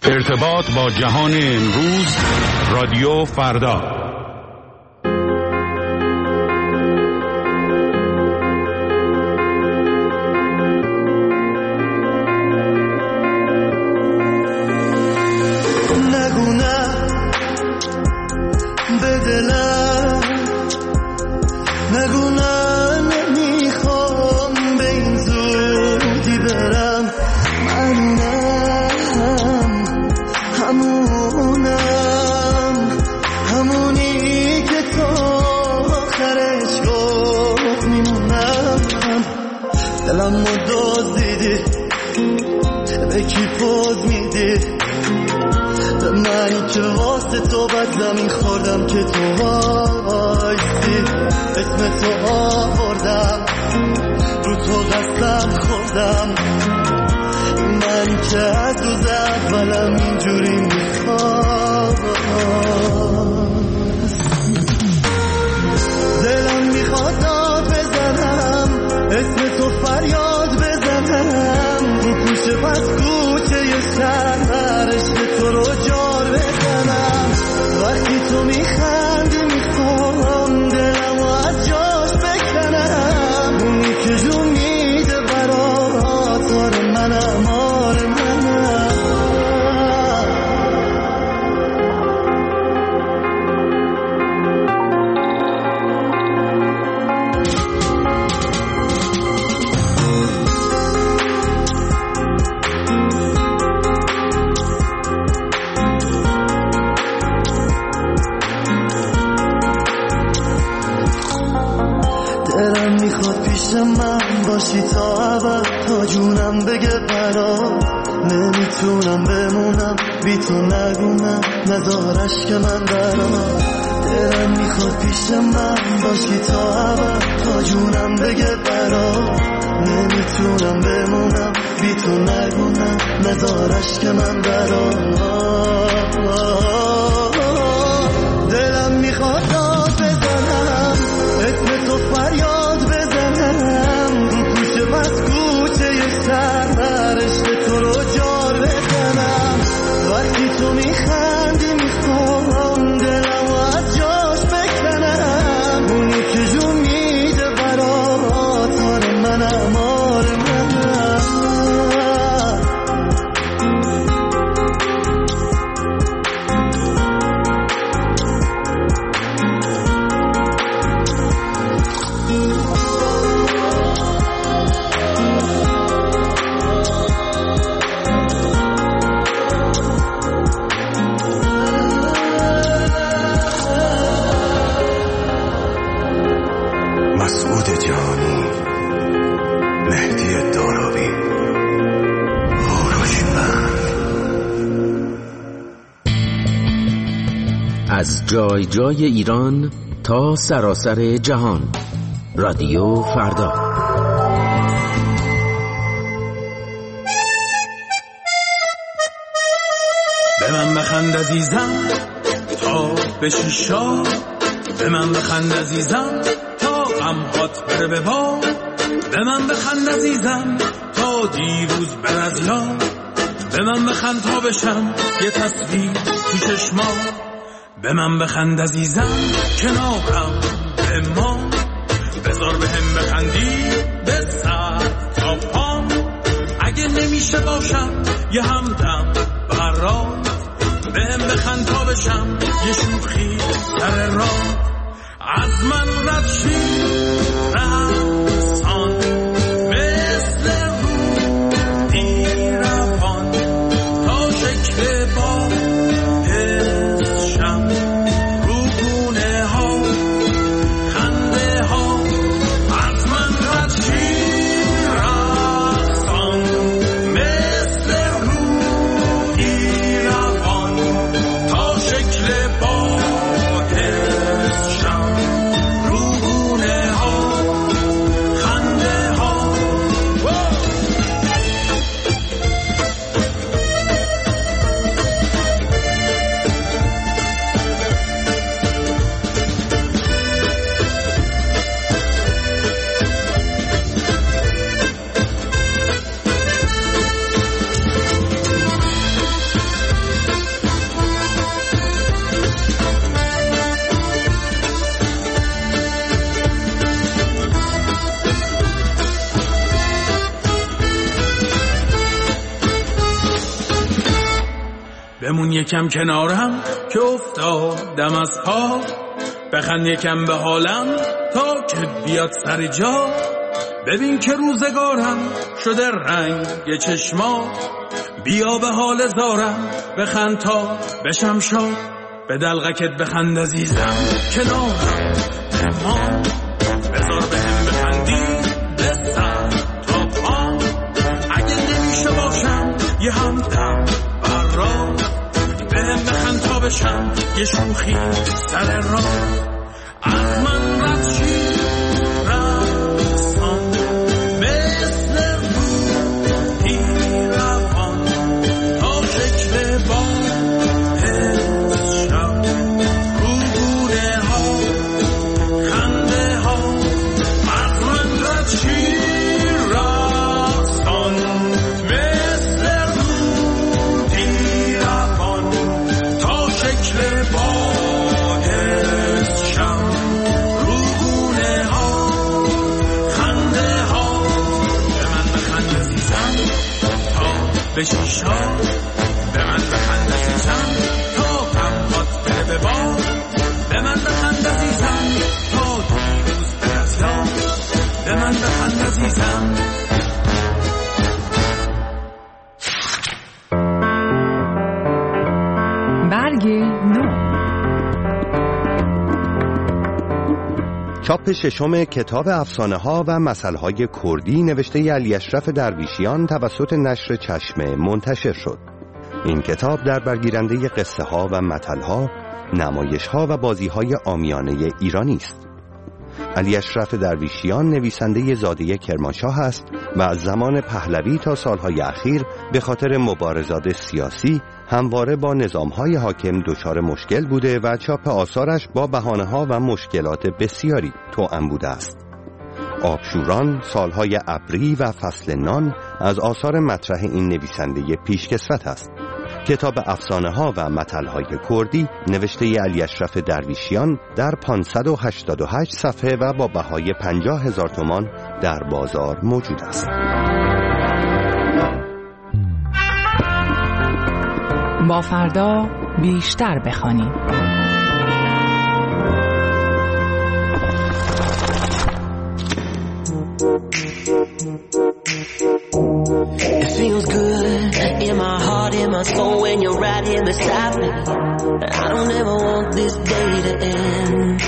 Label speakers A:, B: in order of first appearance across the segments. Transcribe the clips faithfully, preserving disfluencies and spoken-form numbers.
A: ارتباط با جهان امروز، رادیو فردا.
B: از جای جای ایران تا سراسر جهان، رادیو فردا.
C: به من بخند عزیزم تا بشی شاد، به من بخند عزیزم تا غمهات بره به باد، به من بخند عزیزم تا دیروز بر از یاد، به من بخند تا بشم یه تصویر تو چشمات، به من بخند عزیزم کنارم به ما، بذار به هم بخندی به سر تا پام، اگه نمیشه باشم یه همدم برات، به هم بخند تا بشم یه شوخی در راه، از من رد شی رقصان مثل رودی روان، تا شکل با حسشم رو گونه ها خنده ها، از من رد شی رقصان مثل رودی روان، تا شکل با حسشم رو گونه ها بمون یکم کنارم که افتادم از پا، بخند یکم به حالم تا که بیاد سر جا. ببین که روزگارم شده رنگ چشما، بیا به حال زارم بخند تا بشم شاد. به دلغکت بخند عزیزم کنارم ما، بذار به هم بخندی به سر تا پا. اگه نمیشه باشم یه همدم بر را، به هم بخند تا بشم یه شوخی سر را. از من رد شی رقصان مثل روحی روان، تا شکل باد شب رو گونه ها خنده ها. از من رد شی رقصان مثل روحی روان، تا شکل باد شب رو گونه ها خنده ها. به من بخند عزیزم تا بشی شاد، به من بخند عزیزم تا غمات بره به باد. به من بخند عزیزم تا دیروز بره از یاد، به من بخند عزیزم.
D: برگ نو.
E: چاپ ششم کتاب افسانه ها و مثل های کردی نوشته علی اشرف درویشیان توسط نشر چشمه منتشر شد. این کتاب در برگیرنده قصه ها و مثل ها، نمایش ها و بازی های عامیانه ایرانی است. علی اشرف درویشیان نویسنده زاده کرمانشاه است و از زمان پهلوی تا سالهای اخیر به خاطر مبارزات سیاسی همواره با نظامهای حاکم دچار مشکل بوده و چاپ آثارش با بهانه‌ها و مشکلات بسیاری توأم بوده است. آبشوران، سالهای ابری و فصل نان از آثار مطرح این نویسنده پیشکسوت است. کتاب افسانه ها و مثل های کردی نوشته علی اشرف درویشیان در پانصد و هشتاد و هشت صفحه و با بهای پنجاه هزار تومان در بازار موجود است.
D: با فردا بیشتر بخوانیم.
F: It feels good in my heart, in my soul when you're right here beside me. I don't ever want this day to end.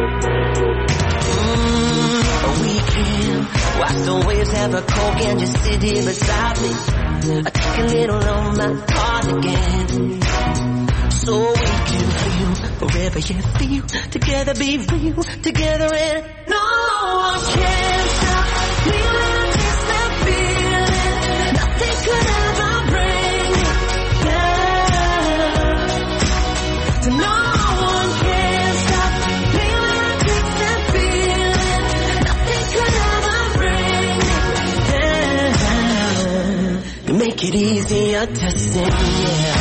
F: Mm, a weekend, watch the waves have a coke and just sit here beside me. I take a little on my cardigan, so we can feel forever you feel. Together be real, together and no one can stop me when I taste that feeling. Nothing could ever bring me down. So no one can stop me when I taste that feeling. Nothing could ever bring me down. You make it easier to sing, yeah.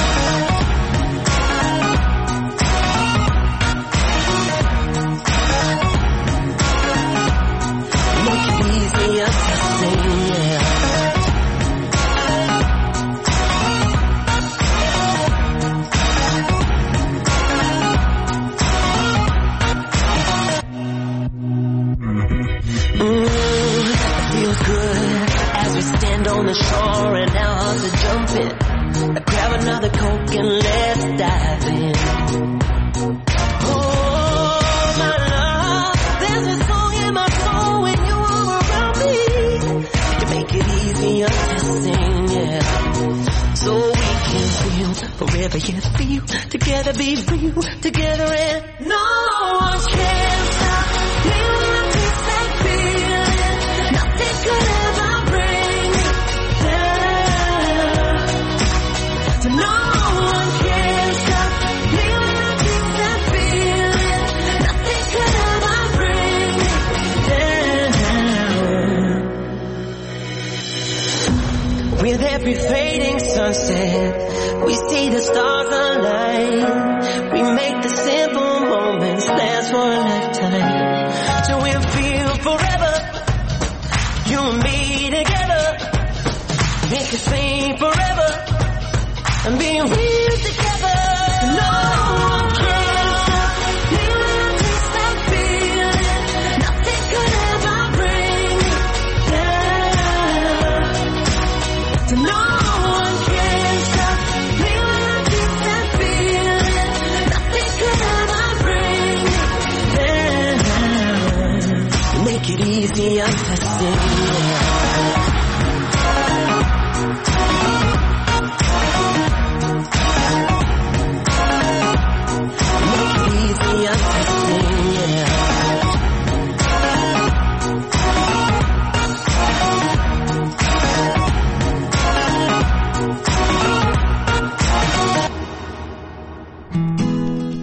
F: On the shore and our hearts are jumping. Grab another Coke and let's dive in. Oh, my love, there's a song in my soul when you're around me. You make it easier to sing, yeah. So we can feel forever you feel. Together be real, together and no one can stop me when I taste that feeling. Nothing could ever bring me down. So no one can stop me when I taste that feeling. Nothing could ever bring me down. With every fading sunset, we see the stars align. We make the simple moments last for a lifetime. So we'll feel forever, you and me together. Make us sing forever and being real together.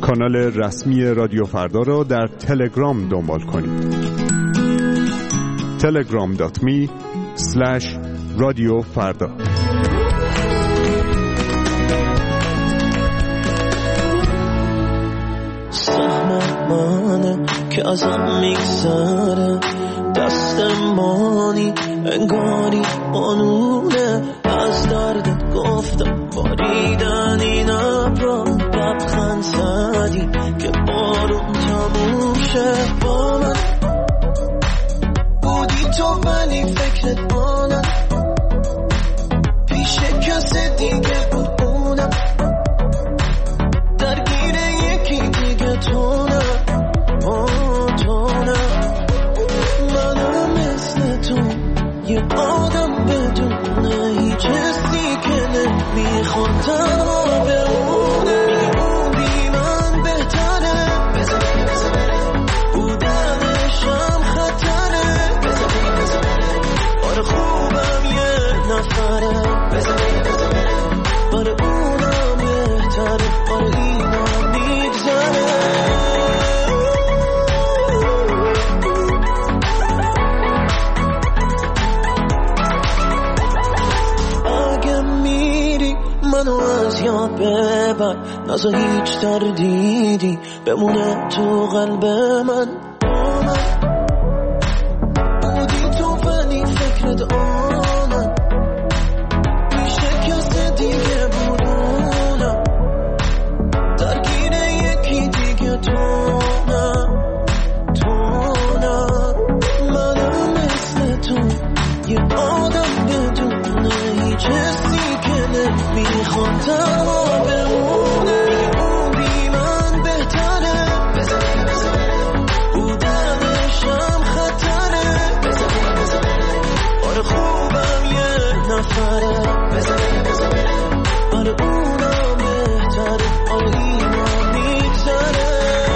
G: کانال رسمی رادیو فردا را در تلگرام دنبال کنید. تلگرام دات می اسلش رادیو فردا.
H: سهم منه که ازم میگذره، دست مانی انگاری بانونه، از درد گفتم باریدن این ابرا، لبخند زدی که بارون تموم شه. با من بودی تو ولی فکرت مانم، پیش کسی دیگه بود اونم، درگیر یکی دیگه تو نه، تو نه. منم مثل تو یه آدم بدونه هیچ حسی که نمیخواد تنها بمونه. میگی من بهتره بودنشم خطره، آره خوبم یه نفره، آره اونم بهتره، آره اینم میگذره. منو از یاد ببر، نزا هیچ تردیدی بمونه تو قلب من. با من بودی تو ولی فکرت آنم، میشه کسی دیگه بودونم، درگیر یکی دیگه تو نه، تو نه. منم مثل تو یه آدم بدونه هیچ حسی میخوام تنها بمونه. اون بی من بهتره بودنشم خطره، آره خوبم یه نفره، آره اونم بهتره، آره اینم میگذره.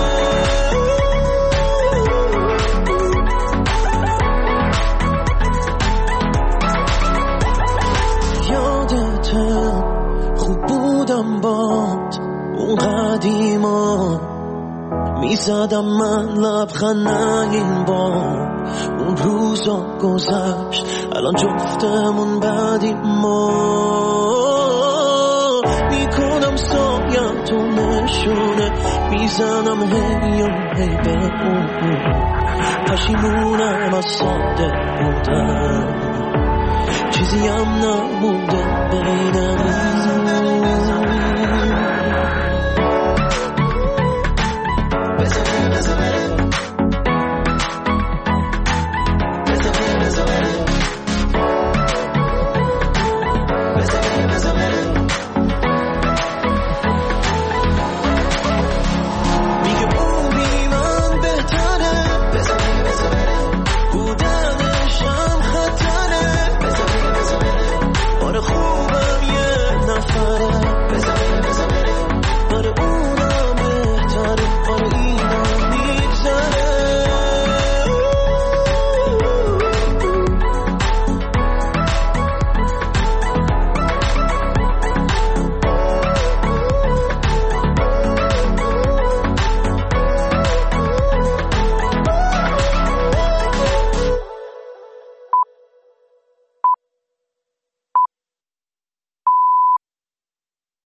H: یادته خوب بودم باد اون قدیما، میزدم من لبخند این بار. اون روزا گذشت الان جفتمون بعدی ما، میکنم سایم تو نشونه، میزنم هی و هی به اون، پشیمونم از ساده بودم، چیزی هم نمونده بینم.